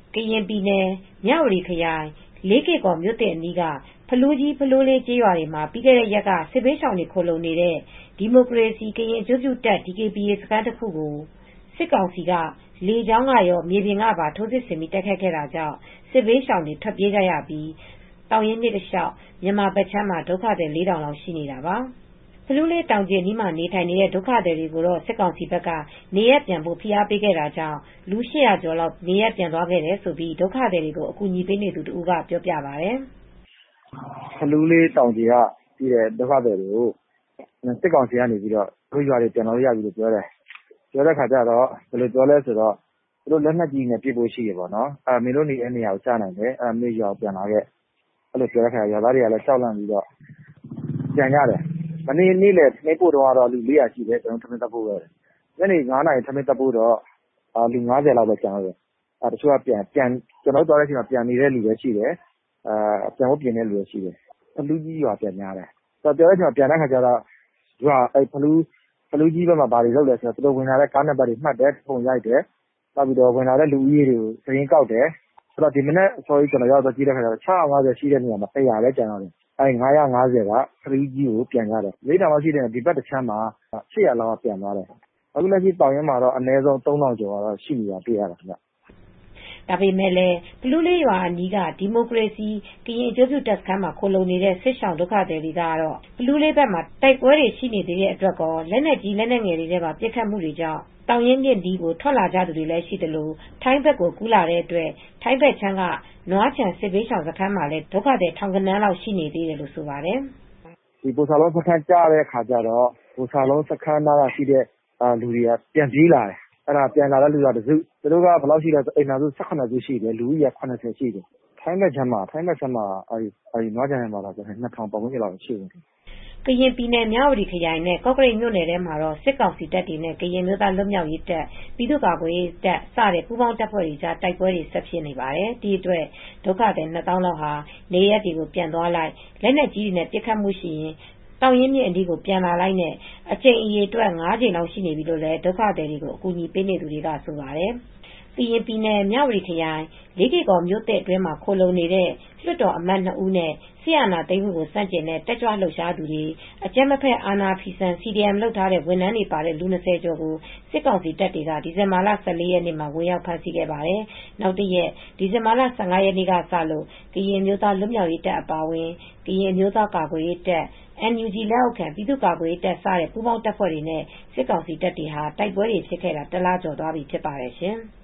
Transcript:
ကရင်ပြည်နယ်မြဝတီခရိုင်လေးကေ့ကော်မြို့သစ်အနီးကဖလူးကြီးဖလိုးလေးကျေးရွာတွေမှာပြီးခဲ့တဲ့ရက်ကစစ်ဘေးရှောင်တွေခိုလုံနေတဲ့ဒီမိုကရေစီကရင်အကျိုးပြုတပ် DKBA စခန်းတစ်ခုကိုစစ်ကောင်စီကလေကြောင်းကရောမြေပြင်ကပါထိုးစစ်ဆင်ပြီးတိုက်ခိုက်ခဲ့တာကြောင့်စစ်ဘေးရှောင်တွေထွက်ပြေးကြရပြီးတောင်ရင်မြစ်တစ်လျှောက်မြန်မာဘက်ခြမ်းမှာဒုက္ခသည်4,000လောက်ရှိနေတာပါဖလူးလေးတောင်ကျအနီးမှာနေထိုင်နေတဲ့ဒုက္ခသည်တွေကိုတော့စစ်ကောင်စီဘက်ကနေရက်ပြန်ဖို့ဖိအားပေးခဲ့တာကြောင့်လူ800ကျော်လောက်နေရက်ပြန်သွားခဲ့တယ်လို့ဒုက္ခသည်တွေကိုအကူအညီပေးနေသူတဦးကပြောပြပါတယ်ဖလူးလေးတောင်ကျကပြည်တဲ့ဒုက္ခသည်တွေကိုစစ်ကောင်စီကနေပြီးတော့တို့ရွာတွေပြန်လို့ရပြီလို့ပြောတယ်ပြောတဲ့ခါကျတော့ဘယ်လိုပြောလဲဆိုတော့သူတို့လက်နက်ကြီးနဲ့ပြစ်ဖို့ရှိရပေါ့နော်မင်းတို့နေတဲ့နေရာကိုကြားနိုင်တယ်မင်းရွာကိုပြန်လာခဲ့အဲ့လိုပြောတဲ့ခါရွာသားတွေကလည်းကြောက်လန့်ပြီးတော့ပြန်ကြတယ်မနေ့နေ့လေနှိပ်ဖို့တော့လူ400ရှိတယ်ကျွန်တော်ထမင်းတက်ဖို့ပဲညနေ9နာရီထမင်းတက်ဖို့တော့လူ90လောက်ပဲကျန်တော့တယ်တချို့ကပြန်ကျွန်တော်တို့သွားတဲ့အချိန်မှာပြန်နေတဲ့လူပဲရှိတယ်ပြန်ဖို့ပြင်တဲ့လူပဲရှိတယ်ဖလူးကြီးရွာပြန်များတယ်ဆိုတော့ပြောတဲ့အချိန်မှာပြန်တဲ့ခါကျတော့ရွာအဲ့ဖလူးကြီးဘက်မှာဘာတွေလုပ်လဲဆိုတော့သူတို့ဝင်လာတဲ့ကားနံပါတ်တွေမှတ်တယ်ပုံရိုက်တယ်နောက်ပြီးတော့ဝင်လာတဲ့လူဦးရေတွေကိုသတင်းကောက်တယ်ဆိုတော့ဒီမနေ့ဆော်ရီကျွန်တော်ရောက်တော့ကြည့်တဲ့ခါကျတော့650ရှိတဲ့နေရာမှာ100ပဲကျန်တော့တယ်အဲ့950ကဖလူးကြီးကိုပြန်ရတယ်၄တောင်လောက်ရှိတယ်ဒီဘက်တစ်ချမ်းမှာ800လောက်ကပြန်သွားတယ်အခုလက်ရှိတောင်ရင်းမှာတော့အနည်းဆုံး3000ကျော်ကတော့ရှိနေတာတွေ့ရတယ်ခင်ဗျဒါပေမဲ့လည်းဖလူးလေးရွာအနီးကဒီမိုကရေစီကရင်အကျိုးပြုတပ်စခန်းမှာခိုလုံနေတဲ့စစ်ရှောင်းဒုက္ခသည်တွေကတော့ဖလူးလေးဘက်မှာတိုက်ပွဲတွေရှိနေသေးတဲ့အတွက်ကောလက်နက်ကြီးလက်နက်ငယ်တွေနဲ့ပါပစ်ခတ်မှုတွေကြောင့်တောင်ရင်မြင့်ဒီကိုထွက်လာကြသူတွေလည်းရှိတယ်လို့ထိုင်းဘက်ကိုကူးလာတဲ့အတွက်ထိုင်းဘက်ချမ်းကနွားချံစစ်ဘေးရှောင်စခန်းမှာလည်းဒုက္ခသည်ထောင်ကနန်းလောက်ရှိနေသေးတယ်လို့ဆိုပါတယ်ဒီပိုစာလုံးစခန်းကြားတဲ့ခါကျတော့ပိုစာလုံးစခန်းသားကရှိတဲ့လူတွေကပြန်ပြေးလာတယ်အဲ့ဒါပြန်လာတဲ့လူကတစုသူတို့ကဘယ်လောက်ရှိလဲဆိုအိမ်သာစု18စုရှိတယ်လူကြီးက80ရှိတယ်ထိုင်းဘက်ချမ်းမှာအဲ့နွားချံထဲမှာတော့2000ပတ်ဝန်းကျင်လောက်ရှိတယ်ကရင်ပြည်နယ်မြဝတီခရိုင်နဲ့ကော့ကရိတ်မြို့နယ်ထဲမှာတော့စစ်ကောင်စီတပ်တွေနဲ့ကရင်မျိုးသားလွတ်မြောက်ရေးတပ်ပြည်သူ့ကာကွယ်ရေးတပ်စတဲ့ပူးပေါင်းတပ်ဖွဲ့တွေကြားတိုက်ပွဲတွေဆက်ဖြစ်နေပါတယ်။ဒီအတွက်ဒုက္ခသည်2000လောက်ဟာနေရပ်တွေကိုပြန်သွားလိုက်လက်နက်ကြီးတွေနဲ့ပစ်ခတ်မှုရှိရင်တောင်ရင်းမြစ်အဒီကိုပြန်လာလိုက်နဲ့အကြိမ်အရေအတွက်9ကြိမ်လောက်ရှိနေပြီလို့လည်းဒုက္ခသည်တွေကိုအကူအညီပေးနေသူတွေကဆိုပါတယ်။ကရင်ပြည်နယ်မြဝတီခရိုင်လေးကေ့ကော်မြို့သစ်အတွင်းမှာခိုလုံနေတဲ့လွှတ်တော်အမတ်2ဦးနဲ့ဆီယနာသိန်းမှုကိုစန့်ကျင်တဲ့တက်ကြွလှုပ်ရှားသူတွေအကြမ်းမဖက်အာဏာဖီဆန် CDM လုပ်ထားတဲ့ဝန်ထမ်းတွေပါတဲ့လူ20ကျော်ကိုစစ်ကောင်စီတပ်တွေကဒီဇင်ဘာလ14ရက်နေ့မှာဝင်ရောက်ဖမ်းဆီးခဲ့ပါတယ်။နောက်တရက်ဒီဇင်ဘာလ15ရက်နေ့ကစလို့ကရင်မျိုးသားလွတ်မြောက်ရေးတပ်အပါအဝင်ကရင်မျိုးသားကာကွယ်ရေးတပ်NUG လက်အောက်ခံပြည်သူ့ကာကွယ်ရေးတပ်စတဲ့ပူးပေါင်းတပ်ဖွဲ့တွေနဲ့စစ်ကောင်စီတပ်တွေဟာတိုက်ပွဲတွေဖြစ်ခဲ့တာတလကျော်သွားပြီဖြစ်ပါတယ်ရှင်။